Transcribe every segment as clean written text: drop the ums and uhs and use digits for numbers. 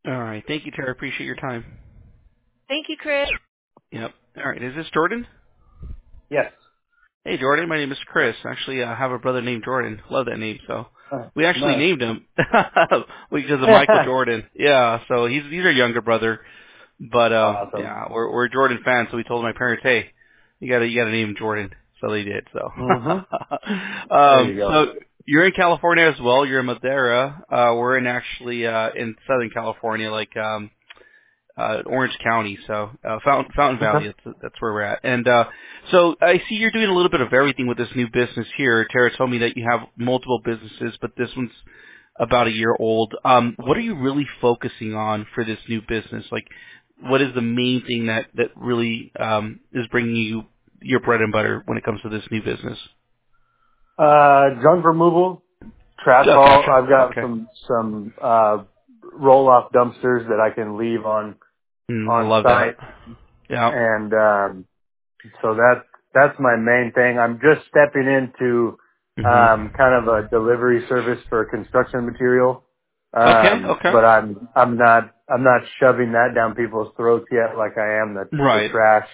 All right. Thank you, Tara. Appreciate your time. Thank you, Chris. Yep. All right. Is this Jordan? Yes. Hey, Jordan. My name is Chris. Actually, I have a brother named Jordan. Love that name. So we actually Nice. named him because of Michael Jordan. Yeah. So he's our younger brother. But Awesome. yeah, we're Jordan fans. So we told my parents, hey, you gotta name him Jordan. So they did. So hmm There you go. so you're in California as well. You're in Madera. We're in actually in Southern California, like Orange County, so Fountain Okay. Valley. That's where we're at. And so I see you're doing a little bit of everything with this new business here. Tara told me that you have multiple businesses, but this one's about a year old. What are you really focusing on for this new business? Like, what is the main thing that really is bringing you your bread and butter when it comes to this new business? Junk removal, trash Okay, haul. I've got okay. some roll off dumpsters that I can leave I on love that. site, Yeah. and so that's my main thing. I'm just stepping into Mhm. kind of a delivery service for construction material, Okay, okay. but I'm not shoving that down people's throats yet like I am the Right. trash.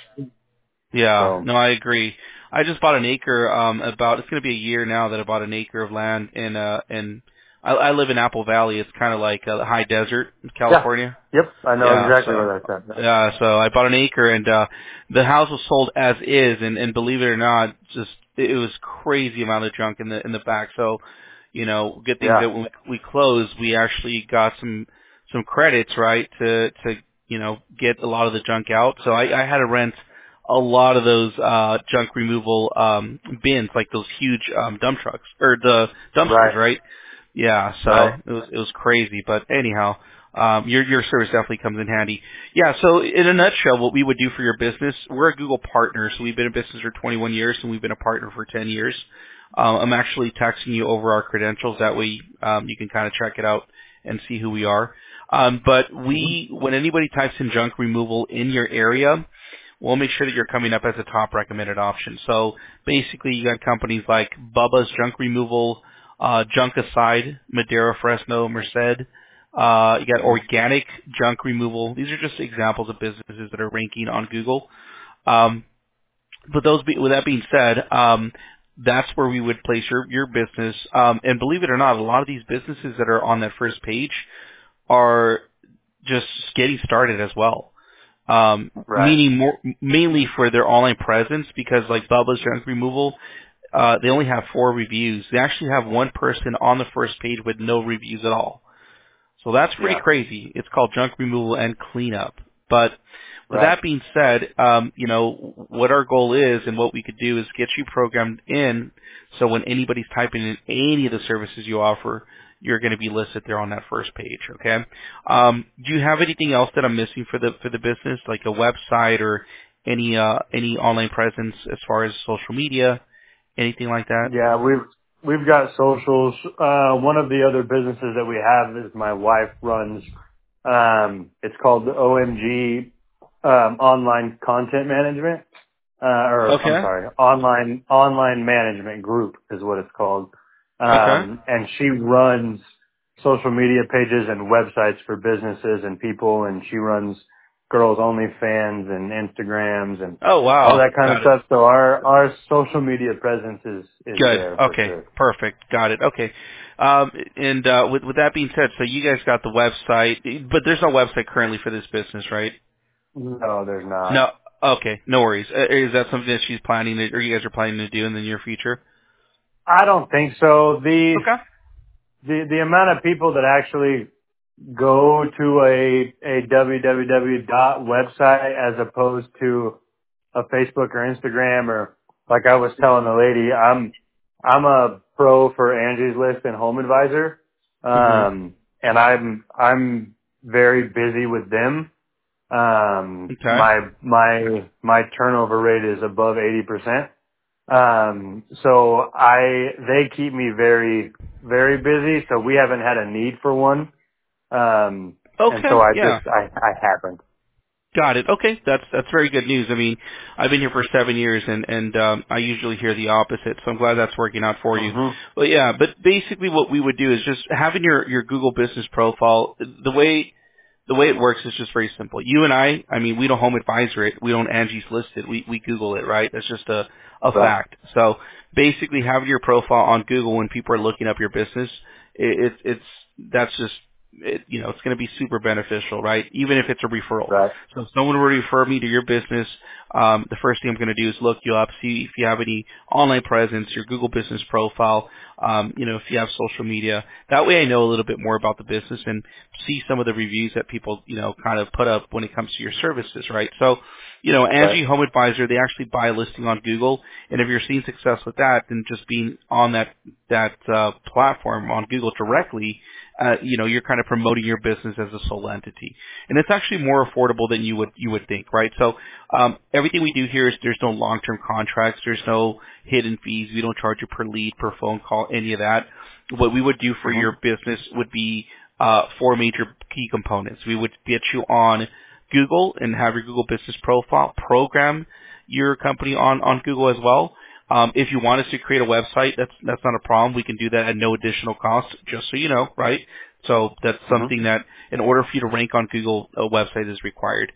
Yeah, So no, I agree. I just bought an acre. It's going to be a year now that I bought an acre of land in. I live in Apple Valley. It's kind of like a high desert in yeah, California. yep, I know Yeah, exactly so where that's at. so I bought an acre, and the house was sold as is, and believe it or not, just it was crazy amount of junk in the back. So, good things Yeah, that when we closed, we actually got some credits, right, to get a lot of the junk out. So I had to rent a lot of those junk removal bins, like those huge dump trucks or the dumpsters, right, right? Yeah, so right. it was crazy, but anyhow, your service definitely comes in handy. Yeah, so in a nutshell, what we would do for your business, we're a Google partner, so we've been in business for 21 years, and we've been a partner for 10 years. I'm actually texting you over our credentials. That way you can kind of check it out and see who we are. But hmm when anybody types in junk removal in your area, we'll make sure that you're coming up as a top recommended option. So basically, you got companies like Bubba's Junk Removal, Junk Aside, Madera, Fresno, Merced. You got Organic Junk Removal. These are just examples of businesses that are ranking on Google. Um, with that being said, that's where we would place your business. And believe it or not, a lot of these businesses that are on that first page are just getting started as well. Right, Meaning mainly for their online presence, because like Bubba's Junk Removal, they only have 4 reviews. They actually have one person on the first page with no reviews at all. So that's pretty yeah, crazy. It's called junk removal and cleanup. But with right. that being said, what our goal is and what we could do is get you programmed in so when anybody's typing in any of the services you offer, you're going to be listed there on that first page, okay? Do you have anything else that I'm missing for the business, like a website or any online presence as far as social media, anything like that? Yeah, we've got socials. One of the other businesses that we have is my wife runs. It's called the OMG Online Content Management, or I'm Okay. sorry, Online Management Group is what it's called. Okay. And she runs social media pages and websites for businesses and people, and she runs Girls Only Fans and Instagrams and Oh all wow. that kind of Got it. stuff. So our social media presence is Good. there for Okay. sure. Perfect. Got it. Okay. And with that being said, so you guys got the website, but there's no website currently for this business, right? No, there's not. No. Okay. No worries. Is that something that she's planning to, or you guys are planning to do in the near future? I don't think so. Okay. The amount of people that actually go to a www dot website as opposed to a Facebook or Instagram, or like I was telling the lady, I'm a pro for Angie's List and Home Advisor. Mhm. And I'm very busy with them. Okay. My turnover rate is above 80%. So they keep me very, very busy. So we haven't had a need for one. And so Okay. Yeah. I haven't. Got it. Okay, that's very good news. I mean, I've been here for 7 years, and I usually hear the opposite. So I'm glad that's working out for you. hmm But yeah, but basically, what we would do is just having your Google business profile. The way the way it works is just very simple. You and I mean, we don't home advisor it. We don't Angie's List it. We Google it, right? That's just a Right. fact. So basically, having your profile on Google when people are looking up your business, it's that's just it's going to be super beneficial, right? Even if it's a referral. Right. So if someone were to refer me to your business, the first thing I'm going to do is look you up, see if you have any online presence, your Google business profile, if you have social media. That way I know a little bit more about the business and see some of the reviews that people, kind of put up when it comes to your services, right? So, Right. Angie Home Advisor, they actually buy a listing on Google, and if you're seeing success with that, then just being on that platform on Google directly, you're kind of promoting your business as a sole entity, and it's actually more affordable than you would think, right? So everything we do here is there's no long-term contracts, there's no hidden fees, we don't charge you per lead, per phone call, any of that. What we would do for Mhm. your business would be four major key components. We would get you on Google and have your Google business profile, program your company on Google as well. If you want us to create a website, that's not a problem. We can do that at no additional cost, just so you know, right? So that's Mhm. something that in order for you to rank on Google, a website is required.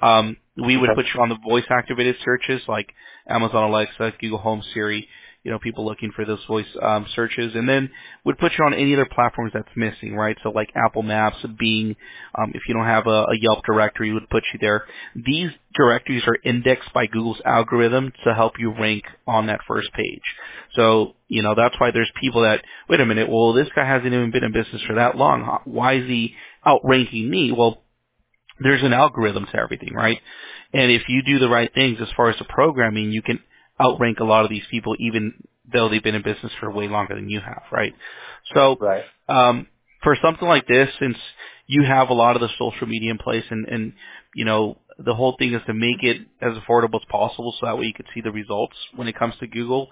We would Okay. put you on the voice activated searches like Amazon Alexa, Google Home, Siri, people looking for those voice searches, and then would put you on any other platforms that's missing, right? So like Apple Maps, Bing, if you don't have a Yelp directory, would put you there. These directories are indexed by Google's algorithm to help you rank on that first page. So, that's why there's people that, wait a minute, well, this guy hasn't even been in business for that long. Why is he outranking me? Well, there's an algorithm to everything, right? And if you do the right things as far as the programming, you can outrank a lot of these people even though they've been in business for way longer than you have, right? So Right. for something like this, since you have a lot of the social media in place and the whole thing is to make it as affordable as possible so that way you can see the results when it comes to Google.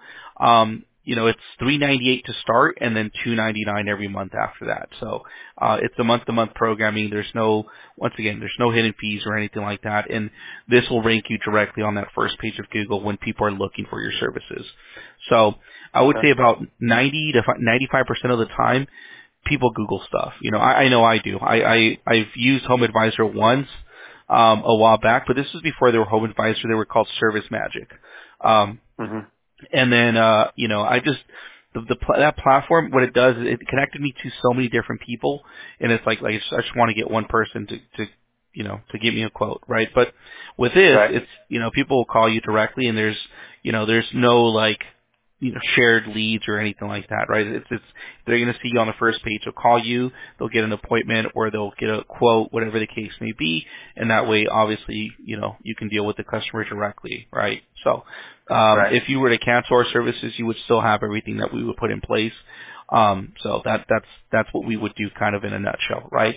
It's $3.98 to start and then $2.99 every month after that. So it's a month-to-month programming. There's no hidden fees or anything like that. And this will rank you directly on that first page of Google when people are looking for your services. So I would Okay. say about 90 to 95% of the time, people Google stuff. I know I do. I've used Home Advisor once a while back, but this was before they were Home Advisor. They were called Service Magic. Mhm. And then, I just, that platform, what it does is it connected me to so many different people, and it's like I just want to get one person to give me a quote, right? But with this, Right. it's, people will call you directly, and there's no like, shared leads or anything like that, right? It's they're going to see you on the first page. They'll call you, they'll get an appointment, or they'll get a quote, whatever the case may be, and that way, obviously, you can deal with the customer directly, right? So, Right. if you were to cancel our services, you would still have everything that we would put in place. So that's what we would do, kind of in a nutshell, right?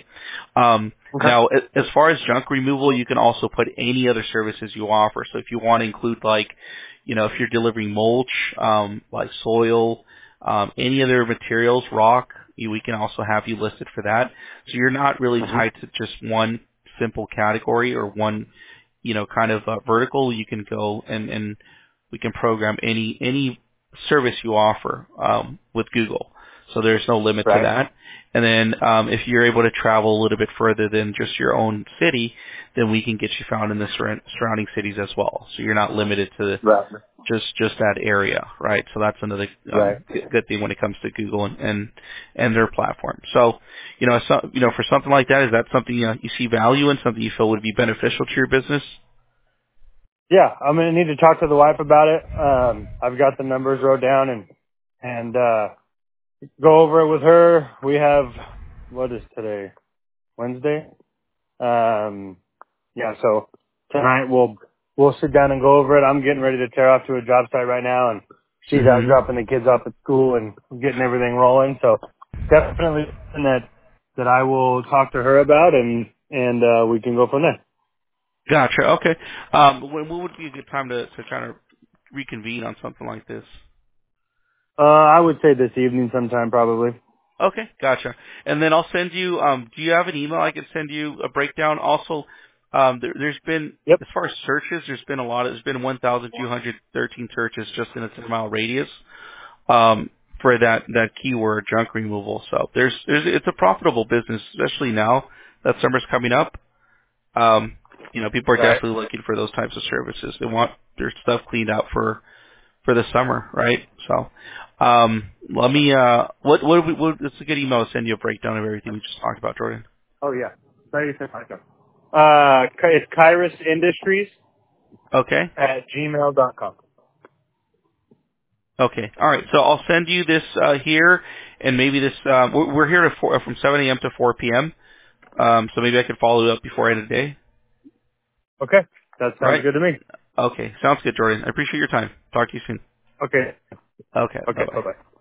Okay. Now, as far as junk removal, you can also put any other services you offer. So if you want to include like, if you're delivering mulch, like soil, any other materials, rock, we can also have you listed for that. So you're not really Mhm. tied to just one simple category or one, kind of vertical. You can go and we can program any service you offer with Google. So there's no limit to Right. that. And then if you're able to travel a little bit further than just your own city, then we can get you found in the surrounding cities as well. So you're not limited to Right. just that area, right? So that's another Right. good thing when it comes to Google and their platform. So, for something like that, is that something you see value in, something you feel would be beneficial to your business? Yeah, I'm gonna need to talk to the wife about it. I've got the numbers wrote down and go over it with her. We have, what is today? Wednesday? Yeah, so tonight we'll sit down and go over it. I'm getting ready to tear off to a job site right now, and she's out Mm-hmm. dropping the kids off at school and getting everything rolling. So definitely something that I will talk to her about, and we can go from there. Gotcha. Okay. When would be a good time to kind of reconvene on something like this? I would say this evening sometime probably. Okay, gotcha. And then I'll send you. Do you have an email I can send you a breakdown? Also, there's been, Yep. as far as searches, there's been a lot. There's been 1,213 searches just in a 10-mile radius. for that keyword, junk removal. So it's a profitable business, especially now that summer's coming up. People are Right. definitely looking for those types of services. They want their stuff cleaned out for the summer, right? So, let me, it's a good email to send you a breakdown of everything we just talked about, Jordan. Oh yeah. Sorry, you said Michael. It's Kairos Industries Okay. at gmail.com. Okay. All right. So I'll send you this, here, and maybe this, we're here from 7 a.m. to 4 p.m. So maybe I could follow it up before end of the day. Okay. That All sounds right. good to me. Okay. Sounds good, Jordan. I appreciate your time. Talk to you soon. Okay. Okay. Okay. Bye-bye. Bye bye.